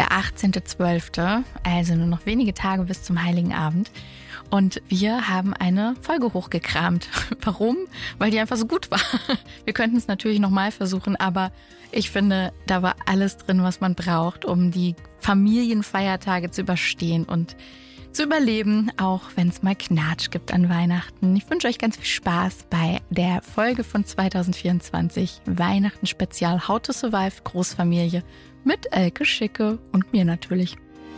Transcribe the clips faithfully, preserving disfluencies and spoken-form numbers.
der achtzehnter zwölfter, also nur noch wenige Tage bis zum Heiligen Abend. Und wir haben eine Folge hochgekramt. Warum? Weil die einfach so gut war. Wir könnten es natürlich nochmal versuchen, aber ich finde, da war alles drin, was man braucht, um die Familienfeiertage zu überstehen und zu überleben, auch wenn es mal Knatsch gibt an Weihnachten. Ich wünsche euch ganz viel Spaß bei der Folge von zwanzig vierundzwanzig, Weihnachten Spezial How to Survive Großfamilie mit Elke Schicke und mir natürlich.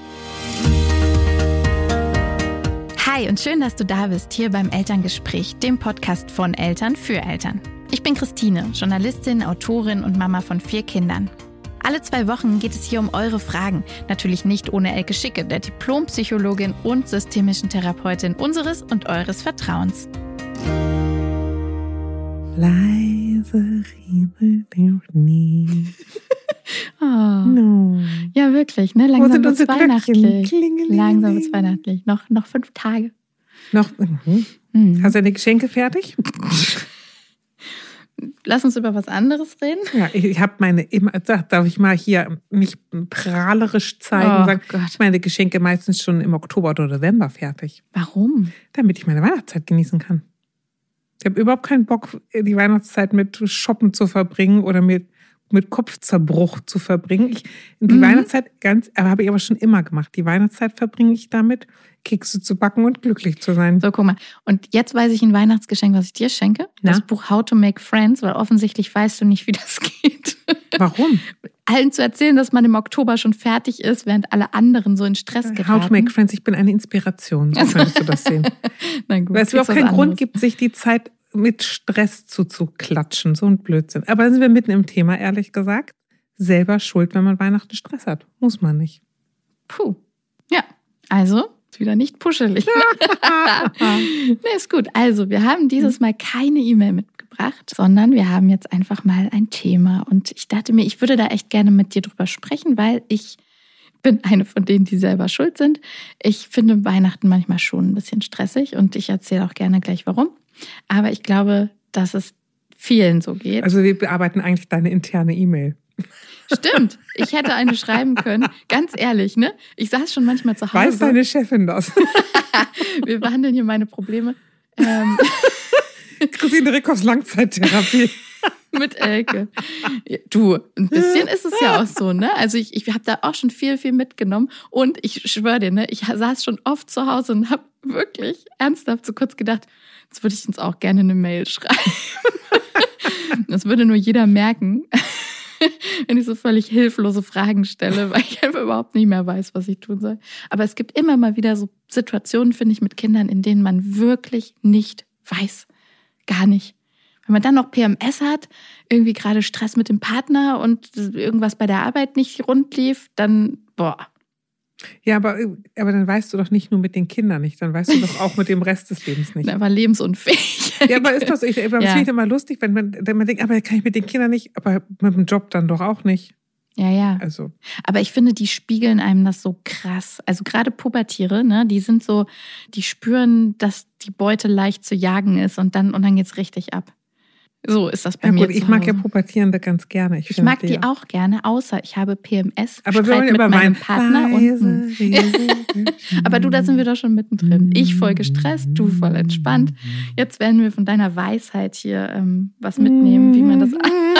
Hi und schön, dass du da bist, hier beim Elterngespräch, dem Podcast von Eltern für Eltern. Ich bin Christine, Journalistin, Autorin und Mama von vier Kindern. Alle zwei Wochen geht es hier um eure Fragen. Natürlich nicht ohne Elke Schicke, der Diplompsychologin und systemischen Therapeutin unseres und eures Vertrauens. Leise Riebel der Schnee. Oh. No. Ja, wirklich, ne? Langsam wird es weihnachtlich. Klingeling. Langsam wird es weihnachtlich. Noch, noch fünf Tage. Noch, mhm. Mhm. Hast du deine Geschenke fertig? Lass uns über was anderes reden. Ja, ich habe meine, immer, darf ich mal hier mich prahlerisch zeigen, Oh sagen, Gott. ich meine Geschenke meistens schon im Oktober oder November fertig, Warum? damit ich meine Weihnachtszeit genießen kann. Ich habe überhaupt keinen Bock, die Weihnachtszeit mit Shoppen zu verbringen oder mit, mit Kopfzerbruch zu verbringen. Ich, die Mhm. Weihnachtszeit, ganz, aber habe ich aber schon immer gemacht. Die Weihnachtszeit verbringe ich damit, Kekse zu backen und glücklich zu sein. So, guck mal. Und jetzt weiß ich ein Weihnachtsgeschenk, was ich dir schenke. Na? Das Buch How to Make Friends, weil offensichtlich weißt du nicht, wie das geht. Warum? Allen zu erzählen, dass man im Oktober schon fertig ist, während alle anderen so in Stress geraten. How to make friends, ich bin eine Inspiration, so könntest du das sehen. Na gut, Weil es überhaupt was keinen Grund anderes. gibt, sich die Zeit mit Stress zuzuklatschen. So ein Blödsinn. Aber dann sind wir mitten im Thema, ehrlich gesagt. Selber schuld, wenn man Weihnachten Stress hat. Muss man nicht. Puh. Ja, also ist wieder nicht puschelig. Nee, ist gut. Also, wir haben dieses Mal keine E-Mail mitgebracht, sondern wir haben jetzt einfach mal ein Thema. Und ich dachte mir, ich würde da echt gerne mit dir drüber sprechen, weil ich bin eine von denen, die selber schuld sind. Ich finde Weihnachten manchmal schon ein bisschen stressig und ich erzähle auch gerne gleich warum. Aber ich glaube, dass es vielen so geht. Also wir bearbeiten eigentlich deine interne E-Mail. Stimmt, ich hätte eine schreiben können. Ganz ehrlich, ne? Ich saß schon manchmal zu Hause. Weiß deine Chefin das? Wir behandeln hier meine Probleme. Ähm, Christine Rickows Langzeittherapie. mit Elke. Du, ein bisschen ist es ja auch so, ne? Also ich, ich habe da auch schon viel, viel mitgenommen. Und ich schwöre dir, ne, ich saß schon oft zu Hause und habe wirklich ernsthaft so kurz gedacht, jetzt würde ich uns auch gerne eine Mail schreiben. Das würde nur jeder merken, wenn ich so völlig hilflose Fragen stelle, weil ich einfach überhaupt nicht mehr weiß, was ich tun soll. Aber es gibt immer mal wieder so Situationen, finde ich, mit Kindern, in denen man wirklich nicht weiß. Gar nicht. Wenn man dann noch P M S hat, irgendwie gerade Stress mit dem Partner und irgendwas bei der Arbeit nicht rund lief, dann, boah. Ja, aber, aber dann weißt du doch nicht nur mit den Kindern nicht, dann weißt du doch auch mit dem Rest des Lebens nicht. Dann war lebensunfähig. Ja, aber ist das, ich, ich, das Ja. finde ich immer lustig, wenn man, wenn man denkt, aber kann ich mit den Kindern nicht, aber mit dem Job dann doch auch nicht. Ja, ja. Also. Aber ich finde, die spiegeln einem das so krass. Also gerade Pubertiere, ne, die sind so, die spüren, dass die Beute leicht zu jagen ist und dann, und dann geht's richtig ab. So ist das bei Ja mir. gut, ich zu mag ja Hause. Pubertierende ganz gerne. Ich, Ich finde mag die ja. auch gerne, außer ich habe P M S, Aber wir Streit wollen mit über meinem meinen Partner und hm. Aber du, da sind wir doch schon mittendrin. Ich voll gestresst, du voll entspannt. Jetzt werden wir von deiner Weisheit hier ähm, was mitnehmen, wie man das...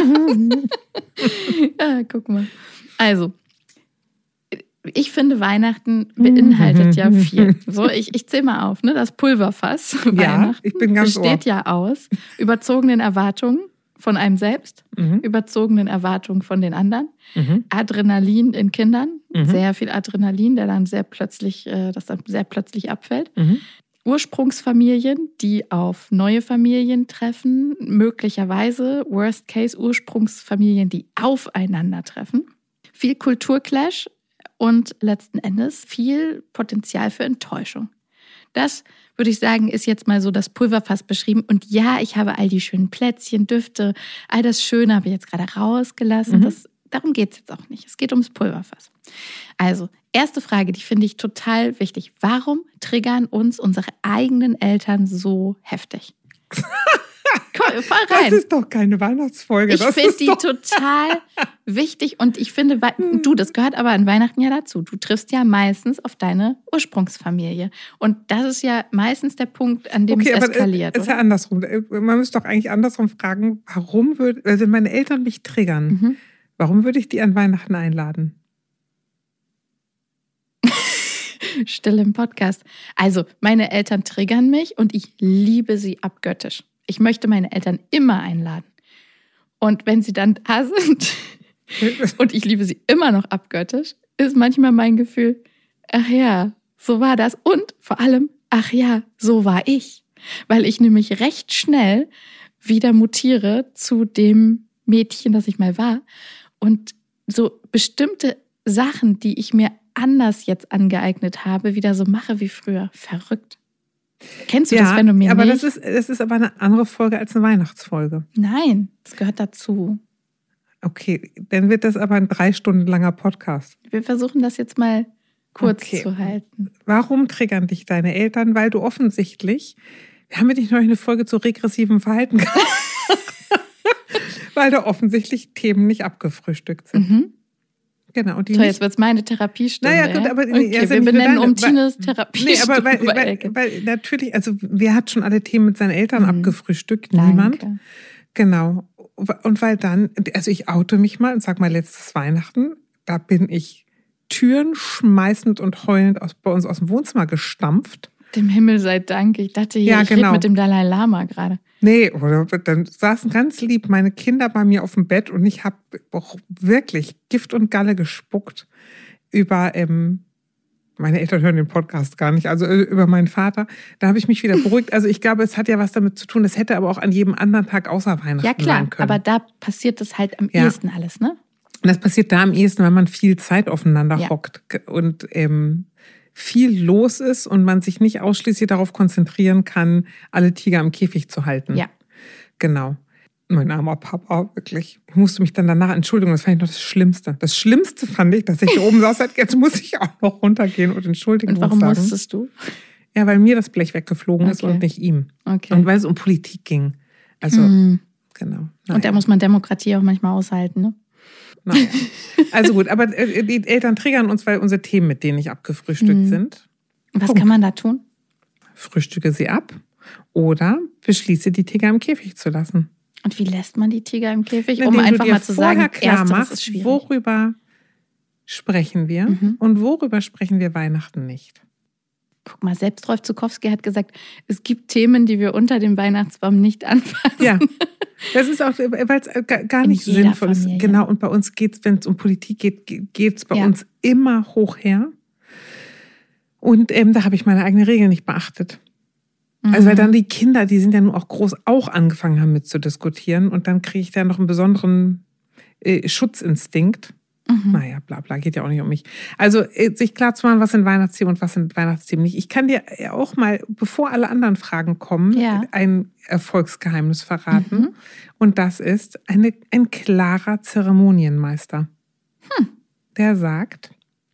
Ja, guck mal. Also, ich finde, Weihnachten beinhaltet ja viel. So, ich, ich zähle mal auf, ne? Das Pulverfass. Ja, Weihnachten ich bin ganz besteht ja aus überzogenen Erwartungen von einem selbst, Mhm. überzogenen Erwartungen von den anderen, Mhm. Adrenalin in Kindern, Mhm. sehr viel Adrenalin, der dann sehr plötzlich, äh, das dann sehr plötzlich abfällt. Mhm. Ursprungsfamilien, die auf neue Familien treffen, möglicherweise Worst Case Ursprungsfamilien, die aufeinandertreffen. Viel Kulturclash und letzten Endes viel Potenzial für Enttäuschung. Das, würde ich sagen, ist jetzt mal so das Pulverfass beschrieben. Und ja, ich habe all die schönen Plätzchen, Düfte, all das Schöne habe ich jetzt gerade rausgelassen. Mhm. Das, darum geht es jetzt auch nicht. Es geht ums Pulverfass. Also, erste Frage, die finde ich total wichtig. Warum triggern uns unsere eigenen Eltern so heftig? Komm, voll rein. Das ist doch keine Weihnachtsfolge. Ich finde die total wichtig und ich finde, du, das gehört aber an Weihnachten ja dazu. Du triffst ja meistens auf deine Ursprungsfamilie. Und das ist ja meistens der Punkt, an dem okay, es aber eskaliert. Ist ja andersrum. Man müsste doch eigentlich andersrum fragen, warum würde, also meine Eltern mich triggern, mhm. warum würde ich die an Weihnachten einladen? Still im Podcast. Also, meine Eltern triggern mich und ich liebe sie abgöttisch. Ich möchte meine Eltern immer einladen. Und wenn sie dann da sind und ich liebe sie immer noch abgöttisch, ist manchmal mein Gefühl, ach ja, so war das. Und vor allem, ach ja, so war ich. Weil ich nämlich recht schnell wieder mutiere zu dem Mädchen, das ich mal war. Und so bestimmte Sachen, die ich mir anders jetzt angeeignet habe, wieder so mache wie früher. Verrückt. Kennst du ja, das Phänomen aber nicht? Das ist, das ist aber eine andere Folge als eine Weihnachtsfolge. Nein, das gehört dazu. Okay, dann wird das aber ein drei Stunden langer Podcast. Wir versuchen das jetzt mal kurz okay. zu halten. Warum triggern dich deine Eltern? Weil du offensichtlich, wir haben ja nicht noch eine Folge zu regressivem Verhalten gehabt, weil da offensichtlich Themen nicht abgefrühstückt sind. Mhm. Genau. Und die Toll, jetzt wird es meine Therapiestunde. Naja, gut, aber okay, ja, wir benennen um Tines Therapiestunde. Nee, aber weil, weil, weil natürlich, also wer hat schon alle Themen mit seinen Eltern mhm. abgefrühstückt? Danke. Niemand. Genau. Und weil dann, also ich oute mich mal und sag mal, letztes Weihnachten, da bin ich Türen schmeißend und heulend aus, bei uns aus dem Wohnzimmer gestampft. Dem Himmel sei Dank. Ich dachte, hier, ja, ich genau. rede mit dem Dalai Lama gerade. Nee, oder dann saßen ganz lieb meine Kinder bei mir auf dem Bett und ich habe auch wirklich Gift und Galle gespuckt über, ähm, meine Eltern hören den Podcast gar nicht, also über meinen Vater. Da habe ich mich wieder beruhigt. Also ich glaube, es hat ja was damit zu tun, es hätte aber auch an jedem anderen Tag außer Weihnachten ja, klar, sein können. Aber da passiert das halt am ja. ehesten alles, ne? Und das passiert da am ehesten, wenn man viel Zeit aufeinander ja. hockt und ähm, viel los ist und man sich nicht ausschließlich darauf konzentrieren kann, alle Tiger im Käfig zu halten. Ja. Genau. Mein armer Papa, wirklich. Ich musste mich dann danach entschuldigen. Das fand ich noch das Schlimmste. Das Schlimmste fand ich, dass ich hier oben saß. Jetzt muss ich auch noch runtergehen und Entschuldigung sagen. Und warum musstest du? Ja, weil mir das Blech weggeflogen okay. ist und nicht ihm. Okay. Und weil es um Politik ging. Also, hm. genau. Naja. Und da muss man Demokratie auch manchmal aushalten, ne? Naja. Also gut, aber die Eltern triggern uns, weil unsere Themen mit denen nicht abgefrühstückt hm. sind. Was Punkt. kann man da tun? Frühstücke sie ab oder beschließe, die Tiger im Käfig zu lassen. Und wie lässt man die Tiger im Käfig? Wenn Um einfach mal zu sagen, klar machst, ist schwierig. Worüber sprechen wir mhm. und worüber sprechen wir Weihnachten nicht? Guck mal, selbst Rolf Zukowski hat gesagt, es gibt Themen, die wir unter dem Weihnachtsbaum nicht anfassen. Ja, das ist auch, weil es gar nicht sinnvoll ist. Genau, und bei uns geht es, wenn es um Politik geht, geht es bei ja. uns immer hoch her. Und ähm, da habe ich meine eigene Regel nicht beachtet. Mhm. Also weil dann die Kinder, die sind ja nun auch groß, auch angefangen haben mit zu diskutieren. Und dann kriege ich da noch einen besonderen äh, Schutzinstinkt. Mhm. Naja, bla bla, geht ja auch nicht um mich. Also sich klar zu machen, was sind Weihnachtsthemen und was sind Weihnachtsthemen nicht. Ich kann dir auch mal, bevor alle anderen Fragen kommen, ja. ein Erfolgsgeheimnis verraten. Mhm. Und das ist eine, ein klarer Zeremonienmeister. Hm. Der sagt,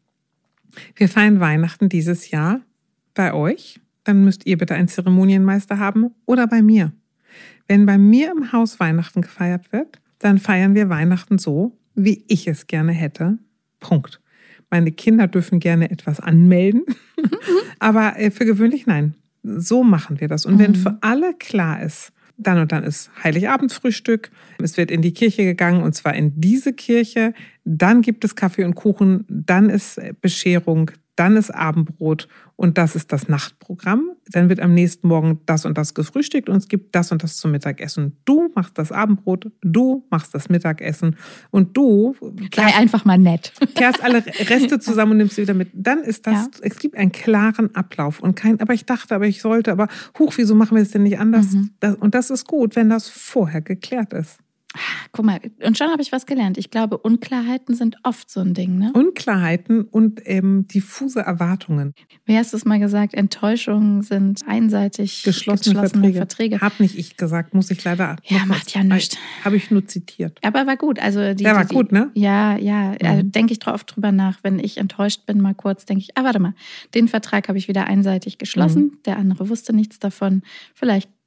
wir feiern Weihnachten dieses Jahr bei euch. Dann müsst ihr bitte einen Zeremonienmeister haben oder bei mir. Wenn bei mir im Haus Weihnachten gefeiert wird, dann feiern wir Weihnachten so, wie ich es gerne hätte. Punkt. Meine Kinder dürfen gerne etwas anmelden, mhm. aber für gewöhnlich nein. So machen wir das. Und mhm. wenn für alle klar ist, dann und dann ist Heiligabendfrühstück, es wird in die Kirche gegangen und zwar in diese Kirche, dann gibt es Kaffee und Kuchen, dann ist Bescherung, dann ist Abendbrot und das ist das Nachtprogramm. Dann wird am nächsten Morgen das und das gefrühstückt und es gibt das und das zum Mittagessen. Du machst das Abendbrot, du machst das Mittagessen und du sei einfach mal nett. Kehrst alle Reste zusammen und nimmst sie wieder mit. Dann ist das, ja. es gibt einen klaren Ablauf und kein, aber ich dachte, aber ich sollte, aber huch, wieso machen wir es denn nicht anders? Mhm. Das, und das ist gut, wenn das vorher geklärt ist. Guck mal, und schon habe ich was gelernt. Ich glaube, Unklarheiten sind oft so ein Ding, ne? Unklarheiten und ähm, diffuse Erwartungen. Wie hast du es mal gesagt? Enttäuschungen sind einseitig geschlossene, geschlossene Verträge. Verträge. Hab nicht ich gesagt, muss ich leider. Ja, macht ja nichts. Habe ich nur zitiert. Aber war gut. Also die, ja, war die, gut, ne? Ja, ja. Mhm. Also denke ich drauf drüber nach. Wenn ich enttäuscht bin, mal kurz, denke ich, ah, warte mal, den Vertrag habe ich wieder einseitig geschlossen. Mhm. Der andere wusste nichts davon. Vielleicht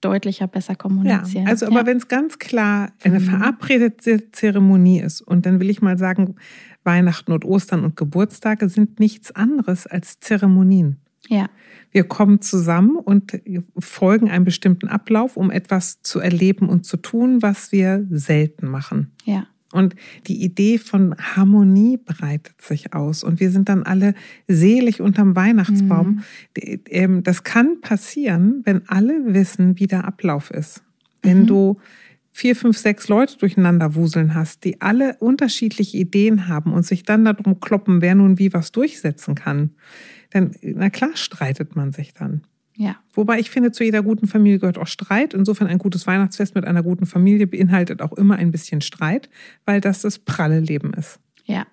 deutlicher, besser kommunizieren. Ja, also ja. aber wenn es ganz klar eine mhm. verabredete Zeremonie ist und dann will ich mal sagen, Weihnachten und Ostern und Geburtstage sind nichts anderes als Zeremonien. Ja. Wir kommen zusammen und folgen einem bestimmten Ablauf, um etwas zu erleben und zu tun, was wir selten machen. Ja. Und die Idee von Harmonie breitet sich aus. Und wir sind dann alle selig unterm Weihnachtsbaum. Mhm. Das kann passieren, wenn alle wissen, wie der Ablauf ist. Wenn mhm. du vier, fünf, sechs Leute durcheinander wuseln hast, die alle unterschiedliche Ideen haben und sich dann darum kloppen, wer nun wie was durchsetzen kann, dann, na klar, streitet man sich dann. Ja. Wobei ich finde, zu jeder guten Familie gehört auch Streit. Insofern ein gutes Weihnachtsfest mit einer guten Familie beinhaltet auch immer ein bisschen Streit, weil das das pralle Leben ist. Ja,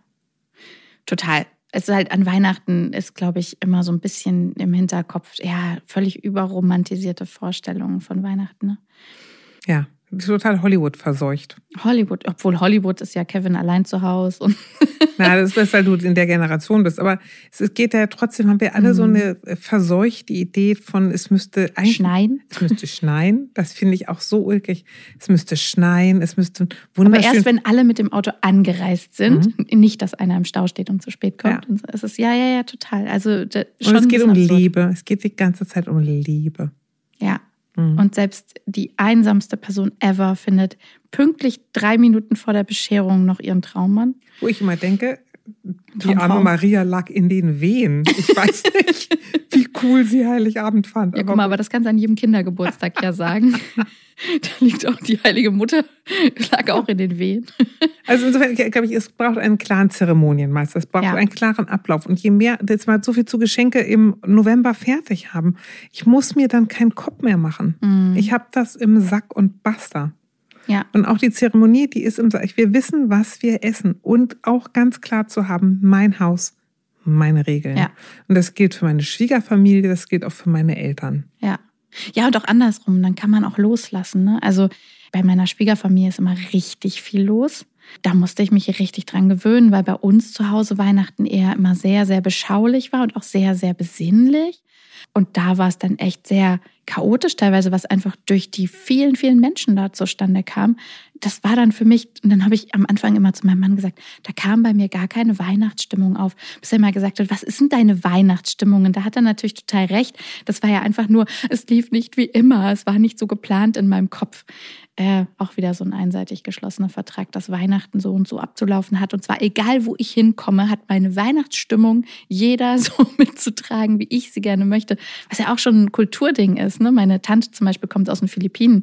total. Es ist halt an Weihnachten ist, glaube ich, immer so ein bisschen im Hinterkopf, ja, völlig überromantisierte Vorstellungen von Weihnachten. Ne? Ja. Total Hollywood verseucht. Hollywood, obwohl Hollywood ist ja Kevin allein zu Hause. Und Na, das ist, weil du in der Generation bist. Aber es geht ja trotzdem, haben wir alle mhm. so eine verseuchte Idee von, es müsste eigentlich schneien. Es müsste schneien. Das finde ich auch so ulkig. Es müsste schneien, es müsste wunderschön. Aber erst wenn alle mit dem Auto angereist sind, mhm. nicht, dass einer im Stau steht und zu spät kommt. Ja. Und es ist ja, ja, ja, total. Also schon und es geht um absurd. Liebe. Es geht die ganze Zeit um Liebe. Ja. Und selbst die einsamste Person ever findet pünktlich drei Minuten vor der Bescherung noch ihren Traummann. Wo ich immer denke, die arme Maria lag in den Wehen. Ich weiß nicht, wie cool sie Heiligabend fand. Ja, guck mal, aber das kannst du an jedem Kindergeburtstag ja sagen. Da liegt auch die heilige Mutter, lag auch in den Wehen. Also insofern, glaube ich, es braucht einen klaren Zeremonienmeister. Es braucht ja. einen klaren Ablauf. Und je mehr, jetzt mal so viel zu Geschenke im November fertig haben, ich muss mir dann keinen Kopf mehr machen. Mhm. Ich habe das im Sack und basta. Ja. Und auch die Zeremonie, die ist im Sack. Wir wissen, was wir essen. Und auch ganz klar zu haben, mein Haus, meine Regeln. Ja. Und das gilt für meine Schwiegerfamilie, das gilt auch für meine Eltern. Ja. Ja, und auch andersrum, dann kann man auch loslassen. Ne? Also bei meiner Schwiegerfamilie ist immer richtig viel los. Da musste ich mich richtig dran gewöhnen, weil bei uns zu Hause Weihnachten eher immer sehr, sehr beschaulich war und auch sehr, sehr besinnlich. Und da war es dann echt sehr chaotisch teilweise, was einfach durch die vielen, vielen Menschen da zustande kam. Das war dann für mich, und dann habe ich am Anfang immer zu meinem Mann gesagt, da kam bei mir gar keine Weihnachtsstimmung auf. Bis er mal gesagt hat, was ist denn deine Weihnachtsstimmung? Und da hat er natürlich total recht. Das war ja einfach nur, es lief nicht wie immer. Es war nicht so geplant in meinem Kopf. Äh, auch wieder so ein einseitig geschlossener Vertrag, dass Weihnachten so und so abzulaufen hat. Und zwar egal, wo ich hinkomme, hat meine Weihnachtsstimmung jeder so mitzutragen, wie ich sie gerne möchte. Was ja auch schon ein Kulturding ist. Ne? Meine Tante zum Beispiel kommt aus den Philippinen.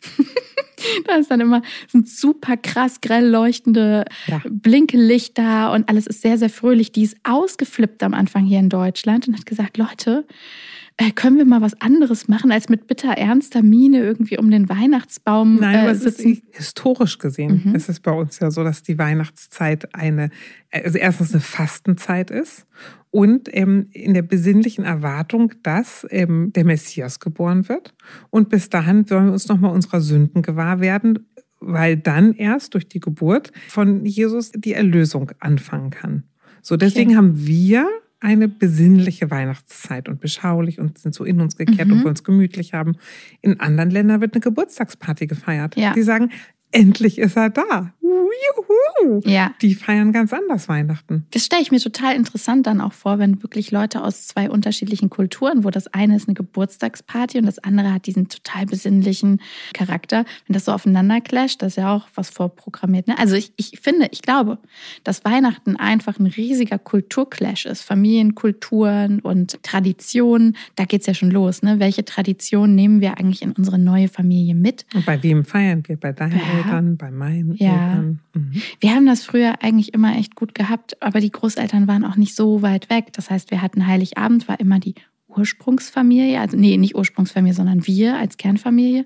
Da ist dann immer sind super krass grell leuchtende ja. Blinkelichter und alles ist sehr, sehr fröhlich. Die ist ausgeflippt am Anfang hier in Deutschland und hat gesagt, Leute, können wir mal was anderes machen, als mit bitter ernster Miene irgendwie um den Weihnachtsbaum Nein, aber äh, es sitzen? Ist, historisch gesehen mhm. ist es bei uns ja so, dass die Weihnachtszeit eine, also erstens eine Fastenzeit ist und ähm, in der besinnlichen Erwartung, dass ähm, der Messias geboren wird. Und bis dahin sollen wir uns nochmal unserer Sünden gewahr werden, weil dann erst durch die Geburt von Jesus die Erlösung anfangen kann. So, deswegen okay. haben wir eine besinnliche Weihnachtszeit und beschaulich und sind so in uns gekehrt, mhm. obwohl wir uns gemütlich haben. In anderen Ländern wird eine Geburtstagsparty gefeiert. Ja. Die sagen, endlich ist er da. Juhu. Ja. Die feiern ganz anders Weihnachten. Das stelle ich mir total interessant dann auch vor, wenn wirklich Leute aus zwei unterschiedlichen Kulturen, wo das eine ist eine Geburtstagsparty und das andere hat diesen total besinnlichen Charakter, wenn das so aufeinander clasht, das ist ja auch was vorprogrammiert. Ne? Also ich, ich finde, ich glaube, dass Weihnachten einfach ein riesiger Kulturclash ist. Familienkulturen und Traditionen, da geht's ja schon los. Ne? Welche Traditionen nehmen wir eigentlich in unsere neue Familie mit? Und bei wem feiern wir? Bei deinen ja. Eltern, bei meinen ja. Eltern? Mhm. Wir haben das früher eigentlich immer echt gut gehabt, aber die Großeltern waren auch nicht so weit weg. Das heißt, wir hatten Heiligabend, war immer die Ursprungsfamilie, also nee, nicht Ursprungsfamilie, sondern wir als Kernfamilie.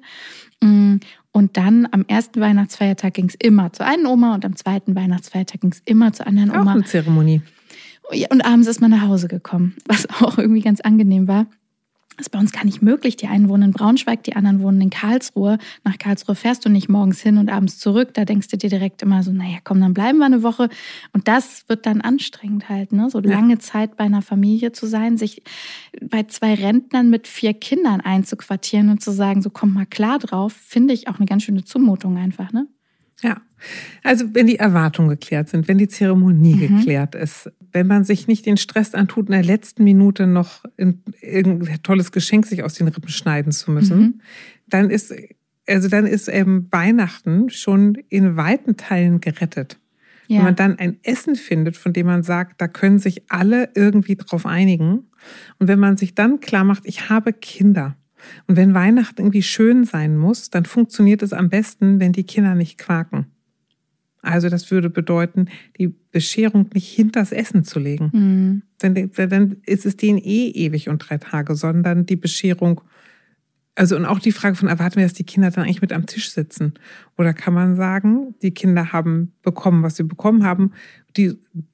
Und dann am ersten Weihnachtsfeiertag ging es immer zur einen Oma und am zweiten Weihnachtsfeiertag ging es immer zur anderen Oma. Auch eine Zeremonie. Und abends ist man nach Hause gekommen, was auch irgendwie ganz angenehm war. Das ist bei uns gar nicht möglich. Die einen wohnen in Braunschweig, die anderen wohnen in Karlsruhe. Nach Karlsruhe fährst du nicht morgens hin und abends zurück. Da denkst du dir direkt immer so, naja, komm, dann bleiben wir eine Woche. Und das wird dann anstrengend halt, ne? So lange ja. Zeit bei einer Familie zu sein, sich bei zwei Rentnern mit vier Kindern einzuquartieren und zu sagen, so kommt mal klar drauf, finde ich auch eine ganz schöne Zumutung einfach, ne? Ja, also wenn die Erwartungen geklärt sind, wenn die Zeremonie mhm. geklärt ist, wenn man sich nicht den Stress antut, in der letzten Minute noch ein, irgendein tolles Geschenk sich aus den Rippen schneiden zu müssen, mhm. dann ist, also dann ist ähm, Weihnachten schon in weiten Teilen gerettet. Ja. Wenn man dann ein Essen findet, von dem man sagt, da können sich alle irgendwie drauf einigen. Und wenn man sich dann klar macht, ich habe Kinder. Und wenn Weihnachten irgendwie schön sein muss, dann funktioniert es am besten, wenn die Kinder nicht quaken. Also das würde bedeuten, die Bescherung nicht hinters Essen zu legen. Mhm. Dann, dann ist es denen eh ewig und drei Tage, sondern die Bescherung, also und auch die Frage von, erwarten wir, dass die Kinder dann eigentlich mit am Tisch sitzen? Oder kann man sagen, die Kinder haben bekommen, was sie bekommen haben, die,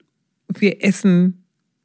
wir essen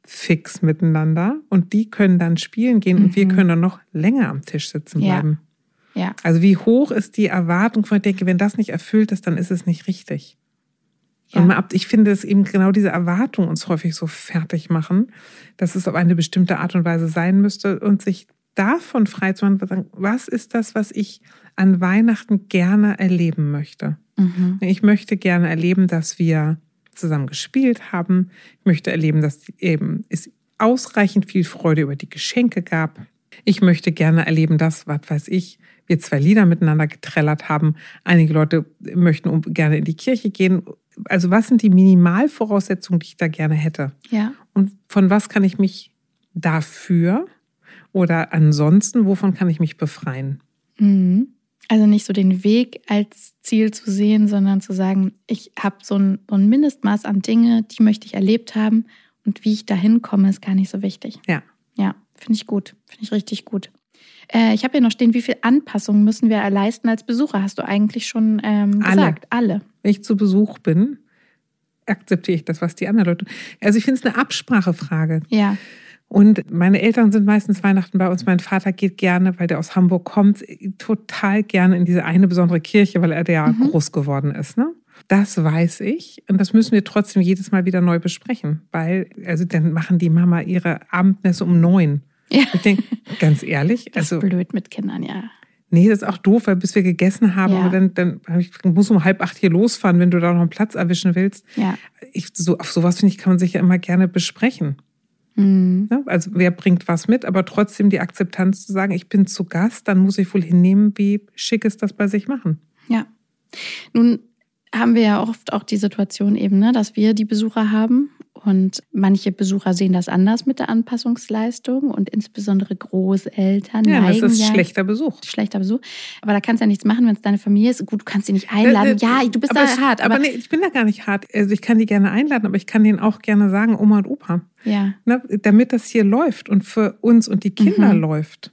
fix miteinander und die können dann spielen gehen mhm. und wir können dann noch länger am Tisch sitzen bleiben. Ja. Ja. Also wie hoch ist die Erwartung? Ich denke, wenn das nicht erfüllt ist, dann ist es nicht richtig. Ja. Und ich finde, dass eben genau diese Erwartungen uns häufig so fertig machen, dass es auf eine bestimmte Art und Weise sein müsste und sich davon frei zu machen, was ist das, was ich an Weihnachten gerne erleben möchte? Mhm. Ich möchte gerne erleben, dass wir zusammen gespielt haben. Ich möchte erleben, dass eben es ausreichend viel Freude über die Geschenke gab. Ich möchte gerne erleben, dass, was weiß ich, wir zwei Lieder miteinander getrellert haben. Einige Leute möchten gerne in die Kirche gehen. Also was sind die Minimalvoraussetzungen, die ich da gerne hätte? Ja. Und von was kann ich mich dafür oder ansonsten, wovon kann ich mich befreien? Mhm. Also nicht so den Weg als Ziel zu sehen, sondern zu sagen, ich habe so ein, so ein Mindestmaß an Dinge, die möchte ich erlebt haben und wie ich da hinkomme, ist gar nicht so wichtig. Ja. Ja, finde ich gut, finde ich richtig gut. Äh, ich habe hier noch stehen, wie viel Anpassungen müssen wir leisten als Besucher? Hast du eigentlich schon ähm, gesagt? Alle. Alle. Wenn ich zu Besuch bin, akzeptiere ich das, was die anderen Leute... Also ich finde es eine Absprachefrage. Ja. Und meine Eltern sind meistens Weihnachten bei uns. Mein Vater geht gerne, weil der aus Hamburg kommt, total gerne in diese eine besondere Kirche, weil er da ja mhm. groß geworden ist. Ne? Das weiß ich. Und das müssen wir trotzdem jedes Mal wieder neu besprechen. Weil, also dann machen die Mama ihre Abendmesse um neun. Ja. Ich denke, ganz ehrlich. Das ist also, blöd mit Kindern, ja. Nee, das ist auch doof, weil bis wir gegessen haben, ja. aber dann, dann ich, muss um halb acht hier losfahren, wenn du da noch einen Platz erwischen willst. Ja. Ich, so, auf sowas, finde ich, kann man sich ja immer gerne besprechen. Mhm. Also wer bringt was mit, aber trotzdem die Akzeptanz zu sagen, ich bin zu Gast, dann muss ich wohl hinnehmen, wie schick ist das bei sich machen. Ja, nun haben wir ja oft auch die Situation eben, ne, dass wir die Besucher haben und manche Besucher sehen das anders mit der Anpassungsleistung und insbesondere Großeltern ja, neigen das ist ja, schlechter Besuch. Schlechter Besuch. Aber da kannst du ja nichts machen, wenn es deine Familie ist. Gut, du kannst sie nicht einladen. Äh, äh, ja, du bist da ich, hart. Aber, aber nee, ich bin da gar nicht hart. Also ich kann die gerne einladen, aber ich kann denen auch gerne sagen, Oma und Opa. Ja. Na, damit das hier läuft und für uns und die Kinder mhm. läuft.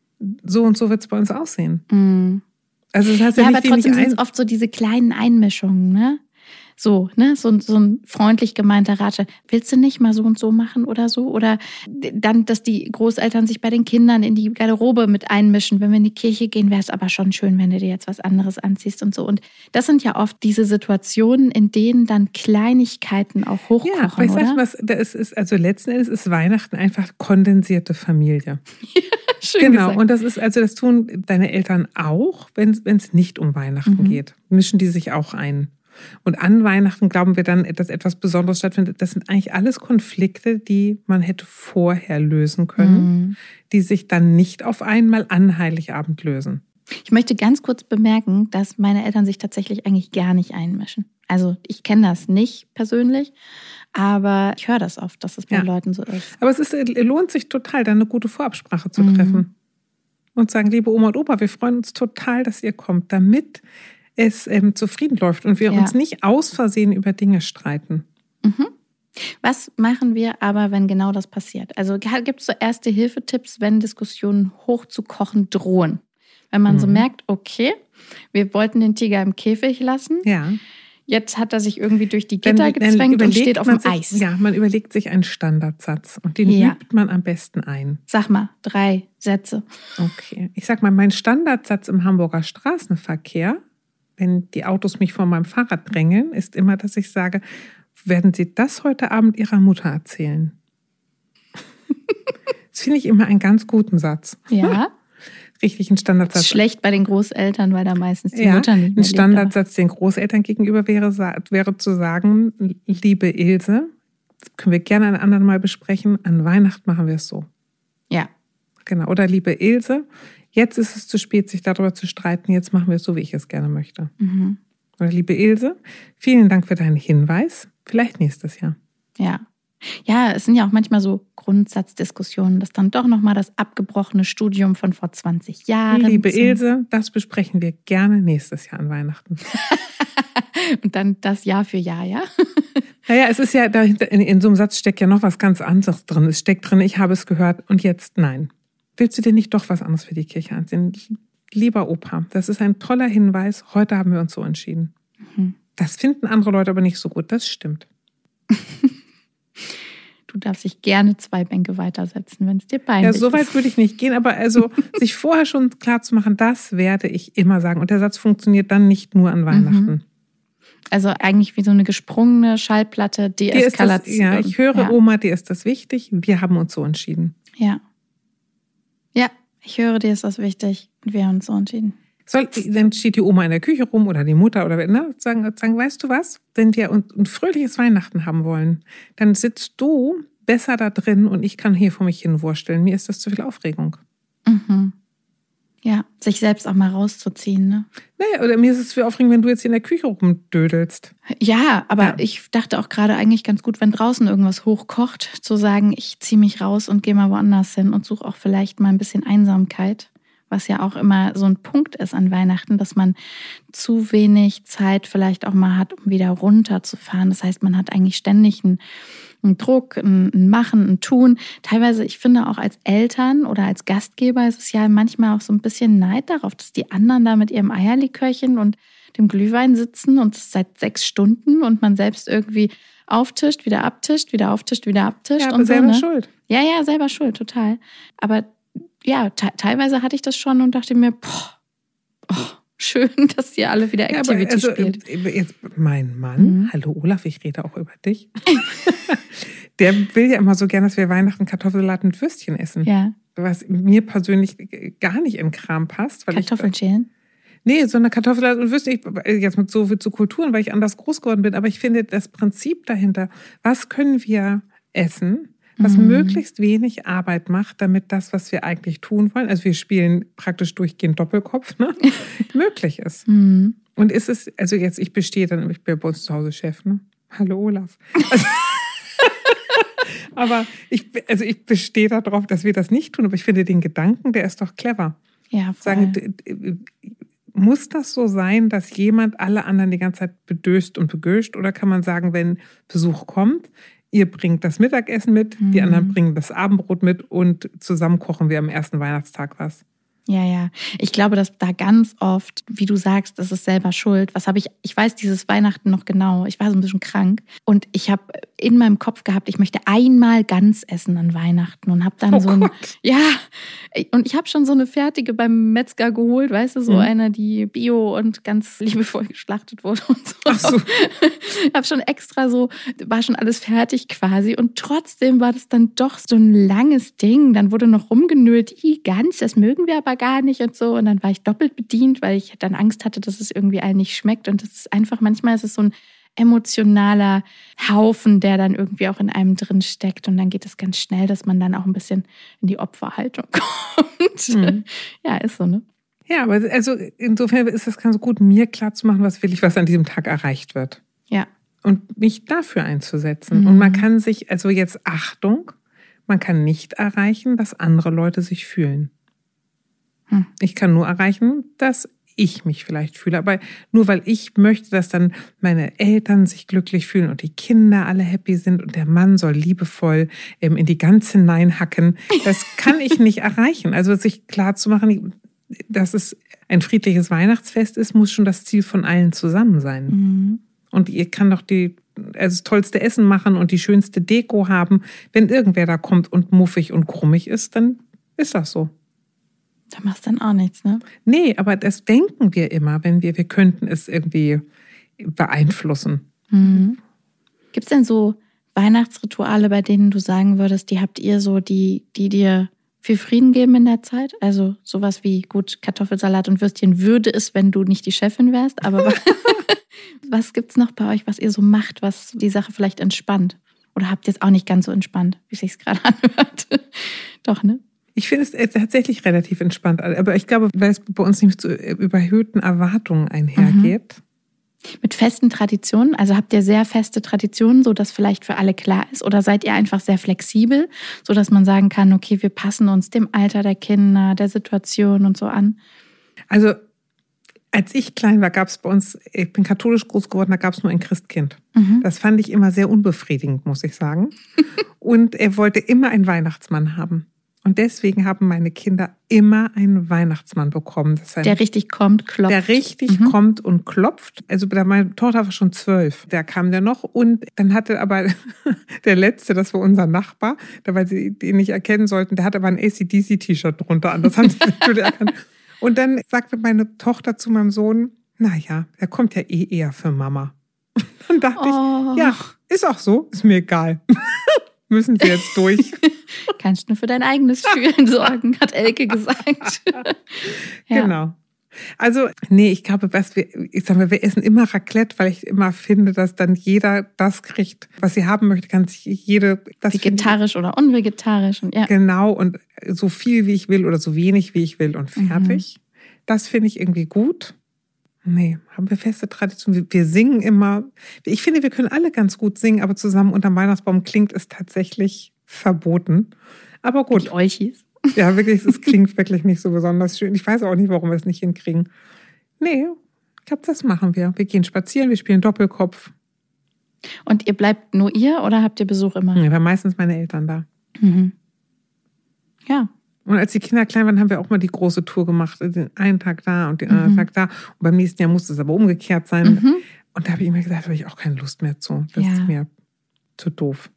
So und so wird es bei uns aussehen. Mhm. Also das heißt ja, ja nicht, aber trotzdem sind es ein- oft so diese kleinen Einmischungen, ne? So, ne, so, so ein freundlich gemeinter Ratschlag. Willst du nicht mal so und so machen oder so? Oder dann, dass die Großeltern sich bei den Kindern in die Garderobe mit einmischen. Wenn wir in die Kirche gehen, wäre es aber schon schön, wenn du dir jetzt was anderes anziehst und so. Und das sind ja oft diese Situationen, in denen dann Kleinigkeiten auch hochkochen, ja, aber ich oder? sag was, das ist, also letzten Endes ist Weihnachten einfach kondensierte Familie. Ja, schön genau, gesagt. und das ist, also das tun deine Eltern auch, wenn es nicht um Weihnachten Mhm. geht. Mischen die sich auch ein. Und an Weihnachten glauben wir dann, dass etwas Besonderes stattfindet. Das sind eigentlich alles Konflikte, die man hätte vorher lösen können, Mhm. die sich dann nicht auf einmal an Heiligabend lösen. Ich möchte ganz kurz bemerken, dass meine Eltern sich tatsächlich eigentlich gar nicht einmischen. Also ich kenne das nicht persönlich, aber ich höre das oft, dass es bei Ja. Leuten so ist. Aber es ist, lohnt sich total, da eine gute Vorabsprache zu Mhm. treffen. Und sagen, liebe Oma und Opa, wir freuen uns total, dass ihr kommt, damit es ähm, zufrieden läuft und wir Ja. uns nicht aus Versehen über Dinge streiten. Mhm. Was machen wir aber, wenn genau das passiert? Also gibt es so erste Hilfetipps, wenn Diskussionen hochzukochen drohen? Wenn man Mhm. so merkt, okay, wir wollten den Tiger im Käfig lassen. Ja. jetzt hat er sich irgendwie durch die Gitter dann, gezwängt dann und steht auf dem sich, Eis. Ja, man überlegt sich einen Standardsatz und den ja. übt man am besten ein. Sag mal, drei Sätze. Okay, ich sag mal, mein Standardsatz im Hamburger Straßenverkehr, wenn die Autos mich vor meinem Fahrrad drängeln, ist immer, dass ich sage, werden Sie das heute Abend Ihrer Mutter erzählen? Das finde ich immer einen ganz guten Satz. Ja. Richtig, ein Standardsatz. Das ist schlecht bei den Großeltern, weil da meistens die ja, Mutter nicht mehr ein Standardsatz lebt, den Großeltern gegenüber wäre, wäre zu sagen, liebe Ilse, das können wir gerne ein anderen Mal besprechen, an Weihnachten machen wir es so. Ja. Genau, oder liebe Ilse, jetzt ist es zu spät, sich darüber zu streiten, jetzt machen wir es so, wie ich es gerne möchte. Mhm. Oder liebe Ilse, vielen Dank für deinen Hinweis, vielleicht nächstes Jahr. Ja. Ja, es sind ja auch manchmal so Grundsatzdiskussionen, dass dann doch nochmal das abgebrochene Studium von vor zwanzig Jahren. Liebe Ilse, das besprechen wir gerne nächstes Jahr an Weihnachten. Und dann das Jahr für Jahr, ja? Naja, es ist ja, dahinter, in, in so einem Satz steckt ja noch was ganz anderes drin. Es steckt drin, ich habe es gehört und jetzt nein. Willst du dir nicht doch was anderes für die Kirche ansehen? Lieber Opa, das ist ein toller Hinweis. Heute haben wir uns so entschieden. Mhm. Das finden andere Leute aber nicht so gut. Das stimmt. Du darfst dich gerne zwei Bänke weitersetzen, wenn es dir peinlich ist. Ja, so weit würde ich nicht gehen, aber also sich vorher schon klar zu machen, das werde ich immer sagen. Und der Satz funktioniert dann nicht nur an Weihnachten. Mhm. Also eigentlich wie so eine gesprungene Schallplatte, Deeskalation. Ja, ich höre, ja. Oma, dir ist das wichtig. Wir haben uns so entschieden. Ja. Ja, ich höre, dir ist das wichtig. Und wir haben uns so entschieden. Soll, dann steht die Oma in der Küche rum oder die Mutter oder ne, sagen, sagen, weißt du was, wenn wir ein fröhliches Weihnachten haben wollen, dann sitzt du besser da drin und ich kann hier vor mich hin wursteln. Mir ist das zu viel Aufregung. Mhm. Ja, sich selbst auch mal rauszuziehen, ne? Naja, oder mir ist es zu viel Aufregung, wenn du jetzt in der Küche rumdödelst. Ja, aber ja. ich dachte auch gerade eigentlich ganz gut, wenn draußen irgendwas hochkocht, zu sagen, ich ziehe mich raus und gehe mal woanders hin und suche auch vielleicht mal ein bisschen Einsamkeit. Was ja auch immer so ein Punkt ist an Weihnachten, dass man zu wenig Zeit vielleicht auch mal hat, um wieder runterzufahren. Das heißt, man hat eigentlich ständig einen, einen Druck, ein, ein Machen, ein Tun. Teilweise, ich finde auch als Eltern oder als Gastgeber ist es ja manchmal auch so ein bisschen Neid darauf, dass die anderen da mit ihrem Eierlikörchen und dem Glühwein sitzen und das seit sechs Stunden und man selbst irgendwie auftischt, wieder abtischt, wieder auftischt, wieder abtischt. Ja, aber und selber so, ne? schuld. Ja, ja, selber schuld, total. Aber ja, te- teilweise hatte ich das schon und dachte mir, boah, oh, schön, dass ihr alle wieder Activity ja, also, spielt. Jetzt mein Mann, mhm. Hallo Olaf, ich rede auch über dich. Der will ja immer so gerne, dass wir Weihnachten Kartoffelsalat mit Würstchen essen. Ja. Was mir persönlich gar nicht in den Kram passt. Weil Kartoffeln schälen? Nee, so eine Kartoffelsalat und Würstchen, ich, jetzt mit so viel zu Kulturen, weil ich anders groß geworden bin, aber ich finde das Prinzip dahinter, was können wir essen, was mhm. möglichst wenig Arbeit macht, damit das, was wir eigentlich tun wollen, also wir spielen praktisch durchgehend Doppelkopf, ne, möglich ist. Mhm. Und ist es, also jetzt, ich bestehe dann, ich bin bei uns zu Hause Chef, ne? Hallo Olaf. Also, aber ich, also ich bestehe darauf, dass wir das nicht tun, aber ich finde den Gedanken, der ist doch clever. Ja, voll. Sagen, muss das so sein, dass jemand alle anderen die ganze Zeit bedöst und begöscht? Oder kann man sagen, wenn Besuch kommt, ihr bringt das Mittagessen mit, mhm. die anderen bringen das Abendbrot mit und zusammen kochen wir am ersten Weihnachtstag was? Ja, ja. Ich glaube, dass da ganz oft, wie du sagst, das ist selber schuld. Was habe ich, ich weiß dieses Weihnachten noch genau. Ich war so ein bisschen krank und ich habe in meinem Kopf gehabt, ich möchte einmal Gans essen an Weihnachten und habe dann oh so ein, Gott. ja, und ich habe schon so eine fertige beim Metzger geholt, weißt du, so mhm. eine, die bio und ganz liebevoll geschlachtet wurde und so. Ach so. Ich habe schon extra so, war schon alles fertig quasi und trotzdem war das dann doch so ein langes Ding. Dann wurde noch rumgenölt, i Gans, das mögen wir aber gar nicht und so. Und dann war ich doppelt bedient, weil ich dann Angst hatte, dass es irgendwie allen nicht schmeckt. Und das ist einfach, manchmal ist es so ein emotionaler Haufen, der dann irgendwie auch in einem drin steckt. Und dann geht es ganz schnell, dass man dann auch ein bisschen in die Opferhaltung kommt. Mhm. Ja, ist so, ne? Ja, aber also insofern ist es ganz gut, mir klar zu machen, was will ich, was an diesem Tag erreicht wird. Ja. Und mich dafür einzusetzen. Mhm. Und man kann sich, also jetzt Achtung, man kann nicht erreichen, dass andere Leute sich fühlen. Hm. Ich kann nur erreichen, dass ich mich vielleicht fühle. Aber nur weil ich möchte, dass dann meine Eltern sich glücklich fühlen und die Kinder alle happy sind und der Mann soll liebevoll ähm, in die Gans hineinhacken, das kann ich nicht erreichen. Also sich klar zu machen, dass es ein friedliches Weihnachtsfest ist, muss schon das Ziel von allen zusammen sein. Mhm. Und ihr kann doch die, also das tollste Essen machen und die schönste Deko haben. Wenn irgendwer da kommt und muffig und krummig ist, dann ist das so. Da machst du dann auch nichts, ne? Nee, aber das denken wir immer, wenn wir, wir könnten es irgendwie beeinflussen. Mhm. Gibt es denn so Weihnachtsrituale, bei denen du sagen würdest, die habt ihr so, die, die dir viel Frieden geben in der Zeit? Also sowas wie, gut, Kartoffelsalat und Würstchen würde es, wenn du nicht die Chefin wärst, aber was, was gibt's noch bei euch, was ihr so macht, was die Sache vielleicht entspannt? Oder habt ihr es auch nicht ganz so entspannt, wie es sich gerade anhört? Doch, ne? Ich finde es tatsächlich relativ entspannt, aber ich glaube, weil es bei uns nicht mit so überhöhten Erwartungen einhergeht. Mhm. Mit festen Traditionen, also habt ihr sehr feste Traditionen, sodass vielleicht für alle klar ist, oder seid ihr einfach sehr flexibel, sodass man sagen kann, okay, wir passen uns dem Alter der Kinder, der Situation und so an? Also als ich klein war, gab es bei uns, ich bin katholisch groß geworden, da gab es nur ein Christkind. Mhm. Das fand ich immer sehr unbefriedigend, muss ich sagen. Und er wollte immer einen Weihnachtsmann haben. Und deswegen haben meine Kinder immer einen Weihnachtsmann bekommen. Das heißt, der richtig kommt, klopft. Der richtig mhm. kommt und klopft. Also meine Tochter war schon zwölf. Da kam der noch. Und dann hatte aber der Letzte, das war unser Nachbar, da weil sie den nicht erkennen sollten, der hatte aber ein A C D C-T-Shirt drunter an. Das haben sie natürlich erkannt. Und dann sagte meine Tochter zu meinem Sohn, naja, der kommt ja eh eher für Mama. Und dann dachte oh. ich, ja, ist auch so, ist mir egal. Müssen sie jetzt durch. Kannst nur für dein eigenes Fühlen sorgen, hat Elke gesagt. Ja. Genau. Also, nee, ich glaube, was wir, ich sag mal, wir essen immer Raclette, weil ich immer finde, dass dann jeder das kriegt, was sie haben möchte, kann sich jede, das vegetarisch oder unvegetarisch und ja. Genau, und so viel wie ich will oder so wenig wie ich will und fertig. Mhm. Das finde ich irgendwie gut. Nee, haben wir feste Tradition. Wir singen immer. Ich finde, wir können alle ganz gut singen, aber zusammen unterm Weihnachtsbaum klingt es tatsächlich verboten. Aber gut. Die Olchis. Ja, wirklich, es klingt wirklich nicht so besonders schön. Ich weiß auch nicht, warum wir es nicht hinkriegen. Nee, ich glaube, das machen wir. Wir gehen spazieren, wir spielen Doppelkopf. Und ihr bleibt nur ihr oder habt ihr Besuch immer? Ja, wir haben meistens meine Eltern da. Mhm. Ja. Und als die Kinder klein waren, haben wir auch mal die große Tour gemacht. Den einen Tag da und den mhm. anderen Tag da. Und beim nächsten Jahr musste es aber umgekehrt sein. Mhm. Und da habe ich immer gesagt, habe ich auch keine Lust mehr zu. Das ja. ist mir zu doof.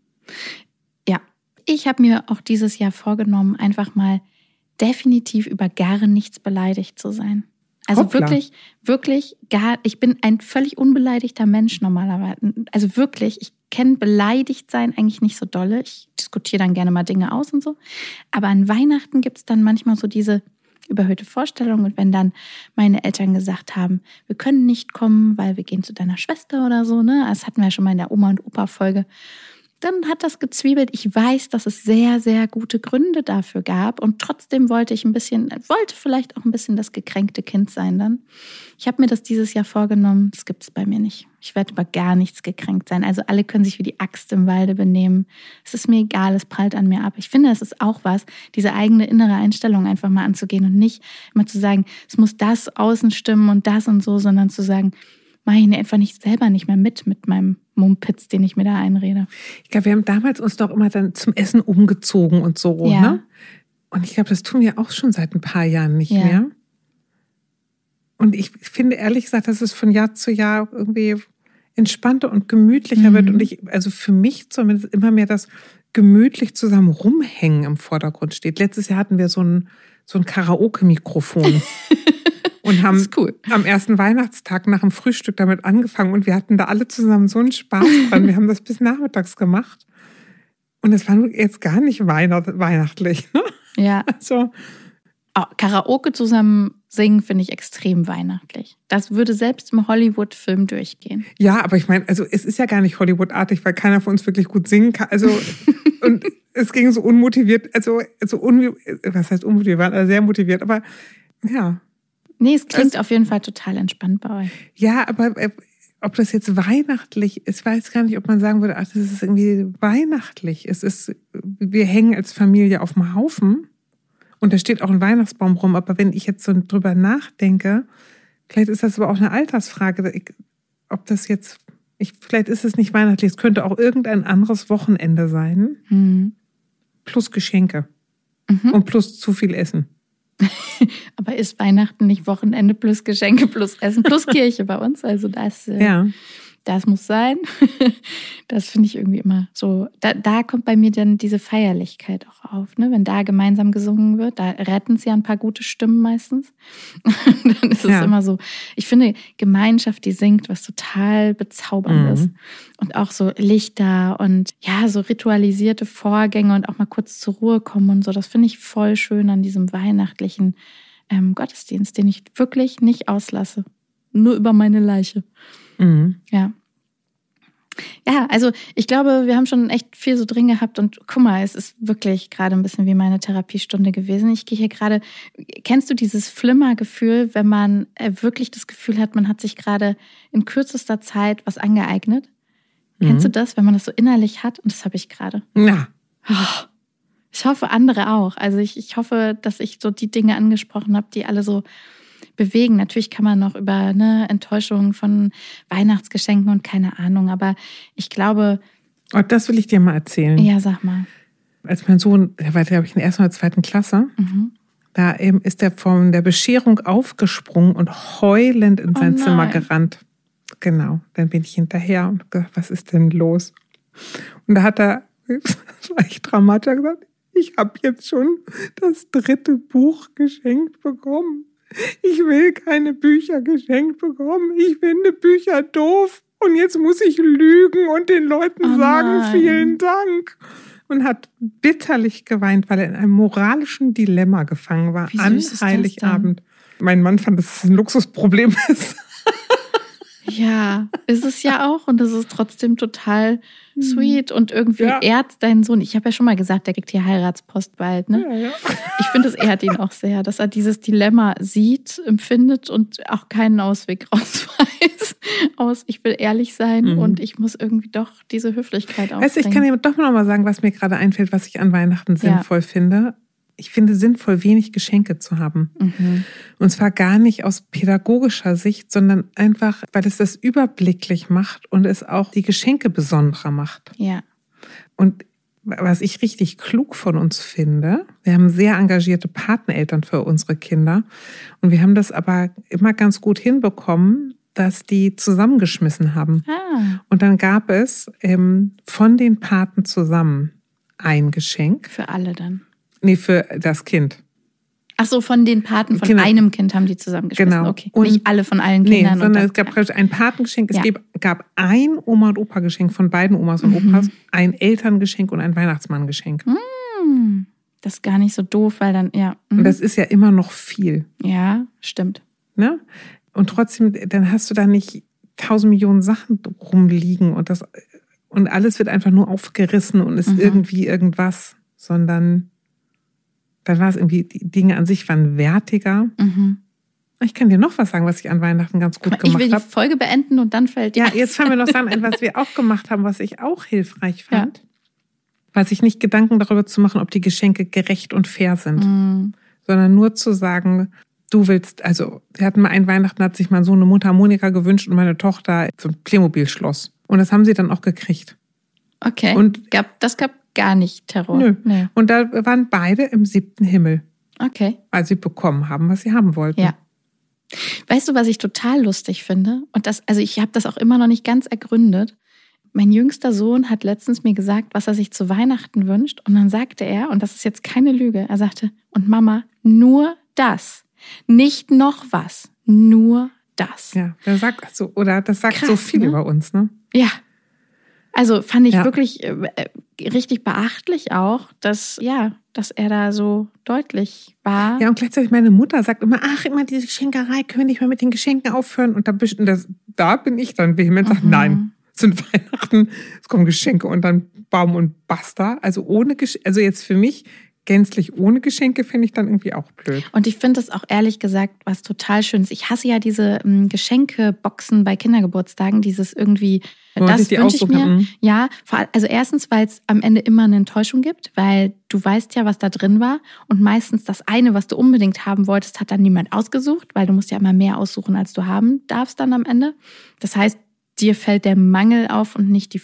Ja, ich habe mir auch dieses Jahr vorgenommen, einfach mal definitiv über gar nichts beleidigt zu sein. Also Hoppla. wirklich, wirklich gar, ich bin ein völlig unbeleidigter Mensch normalerweise. Also wirklich, ich kenne beleidigt sein eigentlich nicht so dolle. Ich diskutiere dann gerne mal Dinge aus und so. Aber an Weihnachten gibt es dann manchmal so diese überhöhte Vorstellung. Und wenn dann meine Eltern gesagt haben, wir können nicht kommen, weil wir gehen zu deiner Schwester oder so, ne? Das hatten wir ja schon mal in der Oma- und Opa-Folge. Dann hat das gezwiebelt. Ich weiß, dass es sehr, sehr gute Gründe dafür gab. Und trotzdem wollte ich ein bisschen, wollte vielleicht auch ein bisschen das gekränkte Kind sein dann. Ich habe mir das dieses Jahr vorgenommen. Das gibt es bei mir nicht. Ich werde über gar nichts gekränkt sein. Also alle können sich wie die Axt im Walde benehmen. Es ist mir egal, es prallt an mir ab. Ich finde, es ist auch was, diese eigene innere Einstellung einfach mal anzugehen und nicht immer zu sagen, es muss das außen stimmen und das und so, sondern zu sagen, mache ich einfach nicht selber nicht mehr mit, mit meinem Mumpitz, den ich mir da einrede. Ich glaube, wir haben damals uns doch immer dann zum Essen umgezogen und so, ja. ne? Und ich glaube, das tun wir auch schon seit ein paar Jahren nicht ja. mehr. Und ich finde ehrlich gesagt, dass es von Jahr zu Jahr irgendwie entspannter und gemütlicher mhm. wird. Und ich, also für mich zumindest immer mehr das gemütlich zusammen rumhängen im Vordergrund steht. Letztes Jahr hatten wir so ein, so ein Karaoke-Mikrofon. Und haben cool. am ersten Weihnachtstag nach dem Frühstück damit angefangen. Und wir hatten da alle zusammen so einen Spaß dran. Wir haben das bis nachmittags gemacht. Und es war jetzt gar nicht weihnachtlich. Ne? Ja. Also. Oh, Karaoke zusammen singen finde ich extrem weihnachtlich. Das würde selbst im Hollywood-Film durchgehen. Ja, aber ich meine, also es ist ja gar nicht Hollywood-artig, weil keiner von uns wirklich gut singen kann. Also und es ging so unmotiviert, also so un, was heißt unmotiviert, wir waren alle sehr motiviert, aber ja. Nee, es klingt also, auf jeden Fall total entspannt bei euch. Ja, aber äh, ob das jetzt weihnachtlich ist, weiß gar nicht, ob man sagen würde, ach, das ist irgendwie weihnachtlich. Es ist, wir hängen als Familie auf dem Haufen und da steht auch ein Weihnachtsbaum rum. Aber wenn ich jetzt so drüber nachdenke, vielleicht ist das aber auch eine Altersfrage, ich, ob das jetzt, ich, vielleicht ist es nicht weihnachtlich, es könnte auch irgendein anderes Wochenende sein. Mhm. Plus Geschenke mhm. und plus zu viel Essen. Aber ist Weihnachten nicht Wochenende plus Geschenke plus Essen plus Kirche bei uns? Also das. Äh, ja. das muss sein. Das finde ich irgendwie immer so. Da, da kommt bei mir dann diese Feierlichkeit auch auf. Ne? Wenn da gemeinsam gesungen wird, da retten es ja ein paar gute Stimmen meistens. Dann ist es ja. immer so. Ich finde, Gemeinschaft, die singt, was total bezauberndes. Mhm. Und auch so Lichter und ja, so ritualisierte Vorgänge und auch mal kurz zur Ruhe kommen und so. Das finde ich voll schön an diesem weihnachtlichen ähm, Gottesdienst, den ich wirklich nicht auslasse. Nur über meine Leiche. Mhm. Ja. Ja, also ich glaube, wir haben schon echt viel so drin gehabt und guck mal, es ist wirklich gerade ein bisschen wie meine Therapiestunde gewesen. Ich gehe hier gerade, kennst du dieses Flimmergefühl, wenn man wirklich das Gefühl hat, man hat sich gerade in kürzester Zeit was angeeignet? Mhm. Kennst du das, wenn man das so innerlich hat? Und das habe ich gerade. Ja. Oh, ich hoffe, andere auch. Also ich, ich hoffe, dass ich so die Dinge angesprochen habe, die alle so bewegen. Natürlich kann man noch über ne, Enttäuschungen von Weihnachtsgeschenken und keine Ahnung, aber ich glaube... Oh, das will ich dir mal erzählen. Ja, sag mal. Als mein Sohn, der war, glaube ich, in der ersten oder zweiten Klasse, mhm. da eben ist er von der Bescherung aufgesprungen und heulend in sein oh Zimmer gerannt. Genau, dann bin ich hinterher und gesagt, was ist denn los? Und da hat er, das war echt dramatisch, gesagt, ich habe jetzt schon das dritte Buch geschenkt bekommen. Ich will keine Bücher geschenkt bekommen. Ich finde Bücher doof. Und jetzt muss ich lügen und den Leuten oh sagen, nein. vielen Dank. Und hat bitterlich geweint, weil er in einem moralischen Dilemma gefangen war. Wie an Heiligabend. Mein Mann fand, dass es ein Luxusproblem ist. Ja, ist es ja auch. Und das ist trotzdem total sweet. Und irgendwie ja. ehrt deinen Sohn. Ich habe ja schon mal gesagt, der kriegt hier Heiratspost bald. Ne? Ja, ja. Ich finde, es ehrt ihn auch sehr, dass er dieses Dilemma sieht, empfindet und auch keinen Ausweg raus weiß. Aus, ich will ehrlich sein mhm. und ich muss irgendwie doch diese Höflichkeit aufbringen. Weißt du, ich kann dir doch noch mal sagen, was mir gerade einfällt, was ich an Weihnachten sinnvoll ja. finde. Ich finde sinnvoll, wenig Geschenke zu haben. Mhm. Und zwar gar nicht aus pädagogischer Sicht, sondern einfach, weil es das überblicklich macht und es auch die Geschenke besonderer macht. Ja. Und was ich richtig klug von uns finde, wir haben sehr engagierte Pateneltern für unsere Kinder und wir haben das aber immer ganz gut hinbekommen, dass die zusammengeschmissen haben. Ah. Und dann gab es ähm, von den Paten zusammen ein Geschenk. Für alle dann? Nee, für das Kind. Ach so, von den Paten von Kinder. einem Kind haben die zusammengeschmissen. Genau. Okay. Und nicht alle von allen Kindern. Nee, sondern dann, es gab ja. ein Patengeschenk. Es ja. gab ein Oma- und Opa-Geschenk von beiden Omas und mhm. Opas, ein Elterngeschenk und ein Weihnachtsmanngeschenk. Mhm. Das ist gar nicht so doof, weil dann, ja. Mhm. Und das ist ja immer noch viel. Ja, stimmt. Ne? Und trotzdem, dann hast du da nicht tausend Millionen Sachen rumliegen und das und alles wird einfach nur aufgerissen und ist mhm. irgendwie irgendwas, sondern dann war es irgendwie, die Dinge an sich waren wertiger. Mhm. Ich kann dir noch was sagen, was ich an Weihnachten ganz gut gemacht habe. Ich will die Folge beenden und dann fällt dir Ja, jetzt fangen wir noch an, was wir auch gemacht haben, was ich auch hilfreich fand. Ja. War sich nicht Gedanken darüber zu machen, ob die Geschenke gerecht und fair sind, mhm. sondern nur zu sagen, du willst, also wir hatten mal ein Weihnachten, hat sich mein Sohn eine Mundharmonika gewünscht und meine Tochter so ein Playmobil-Schloss. Und das haben sie dann auch gekriegt. Okay, und gab, das gab gar nicht Terror. Nö. Nee. Und da waren beide im siebten Himmel. Okay. Weil sie bekommen haben, was sie haben wollten. Ja. Weißt du, was ich total lustig finde? Und das, also ich habe das auch immer noch nicht ganz ergründet. Mein jüngster Sohn hat letztens mir gesagt, was er sich zu Weihnachten wünscht. Und dann sagte er, und das ist jetzt keine Lüge, er sagte, und Mama, nur das. Nicht noch was. Nur das. Ja, der sagt so, oder das sagt Krass, so viel ne? über uns, ne? Ja. Also fand ich ja. wirklich äh, richtig beachtlich auch, dass, ja, dass er da so deutlich war. Ja, und gleichzeitig meine Mutter sagt immer, ach, immer diese Geschenkerei, können wir nicht mal mit den Geschenken aufhören? Und da, das, da bin ich dann vehement und sage, mhm. nein, es sind Weihnachten, es kommen Geschenke und dann Baum und Basta. Also ohne Geschenke, also jetzt für mich gänzlich ohne Geschenke fände ich dann irgendwie auch blöd. Und ich finde das auch ehrlich gesagt was total Schönes. Ich hasse ja diese ähm, Geschenkeboxen bei Kindergeburtstagen, dieses irgendwie, oh, das die wünsche ich mir. Mhm. Ja, also erstens, weil es am Ende immer eine Enttäuschung gibt, weil du weißt ja, was da drin war und meistens das eine, was du unbedingt haben wolltest, hat dann niemand ausgesucht, weil du musst ja immer mehr aussuchen, als du haben darfst dann am Ende. Das heißt, dir fällt der Mangel auf und nicht die Fülle.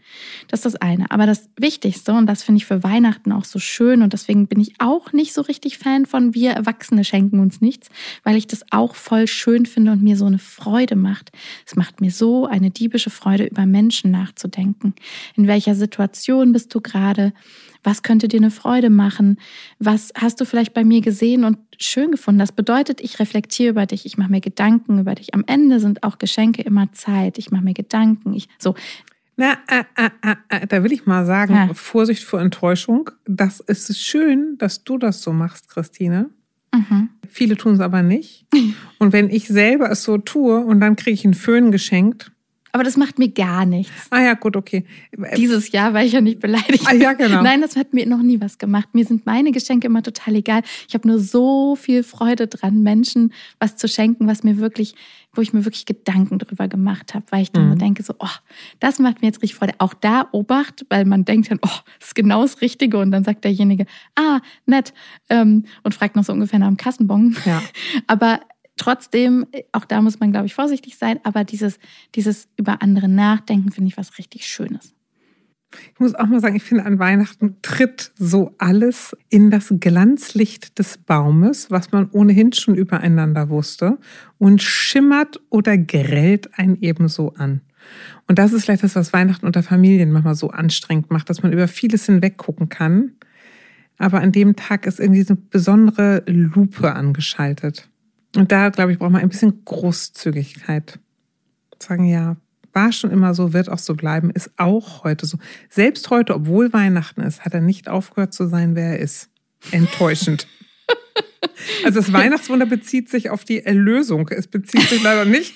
Das ist das eine. Aber das Wichtigste, und das finde ich für Weihnachten auch so schön, und deswegen bin ich auch nicht so richtig Fan von wir Erwachsene schenken uns nichts, weil ich das auch voll schön finde und mir so eine Freude macht. Es macht mir so eine diebische Freude, über Menschen nachzudenken. In welcher Situation bist du gerade? Was könnte dir eine Freude machen? Was hast du vielleicht bei mir gesehen und schön gefunden? Das bedeutet, ich reflektiere über dich, ich mache mir Gedanken über dich. Am Ende sind auch Geschenke immer Zeit. Ich mache mir Gedanken. Ich, so. Na, äh, äh, äh, da will ich mal sagen, ja. Vorsicht vor Enttäuschung. Das ist schön, dass du das so machst, Christine. Mhm. Viele tun es aber nicht. Und wenn ich selber es so tue und dann kriege ich einen Föhn geschenkt, aber das macht mir gar nichts. Ah ja, gut, okay. Dieses Jahr war ich ja nicht beleidigt. Ah ja, genau. Nein, das hat mir noch nie was gemacht. Mir sind meine Geschenke immer total egal. Ich habe nur so viel Freude dran, Menschen was zu schenken, was mir wirklich, wo ich mir wirklich Gedanken drüber gemacht habe, weil ich dann mhm. so denke, so, oh, das macht mir jetzt richtig Freude. Auch da Obacht, weil man denkt dann, oh, das ist genau das Richtige. Und dann sagt derjenige, ah, nett, ähm, und fragt noch so ungefähr nach dem Kassenbon. Ja. Aber trotzdem, auch da muss man, glaube ich, vorsichtig sein, aber dieses, dieses über andere Nachdenken finde ich was richtig Schönes. Ich muss auch mal sagen, ich finde, an Weihnachten tritt so alles in das Glanzlicht des Baumes, was man ohnehin schon übereinander wusste, und schimmert oder grellt einen ebenso an. Und das ist vielleicht das, was Weihnachten unter Familien manchmal so anstrengend macht, dass man über vieles hinweg gucken kann. Aber an dem Tag ist irgendwie so eine besondere Lupe angeschaltet. Und da, glaube ich, braucht man ein bisschen Großzügigkeit. Sagen, ja, war schon immer so, wird auch so bleiben, ist auch heute so. Selbst heute, obwohl Weihnachten ist, hat er nicht aufgehört zu sein, wer er ist. Enttäuschend. Also das Weihnachtswunder bezieht sich auf die Erlösung. Es bezieht sich leider nicht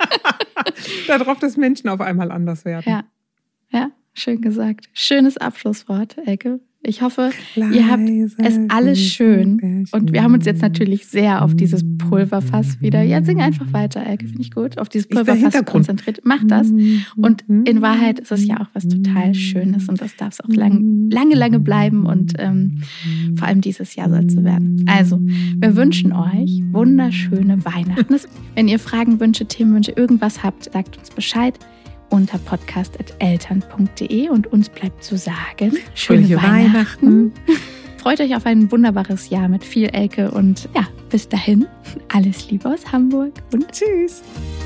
darauf, dass Menschen auf einmal anders werden. Ja, ja, schön gesagt. Schönes Abschlusswort, Elke. Ich hoffe, Leise ihr habt es alles schön. Und wir haben uns jetzt natürlich sehr auf dieses Pulverfass wieder. Ja, sing einfach weiter, Elke, finde ich gut. Auf dieses Pulverfass konzentriert. Mach das. Und in Wahrheit ist es ja auch was total Schönes. Und das darf es auch lang, lange, lange bleiben. Und ähm, vor allem dieses Jahr soll es so werden. Also, wir wünschen euch wunderschöne Weihnachten. Wenn ihr Fragen, Wünsche, Themenwünsche, irgendwas habt, sagt uns Bescheid. Unter podcast at eltern punkt de und uns bleibt zu sagen, schöne Weihnachten. Weihnachten. Freut euch auf ein wunderbares Jahr mit viel Elke und ja, bis dahin, alles Liebe aus Hamburg und tschüss.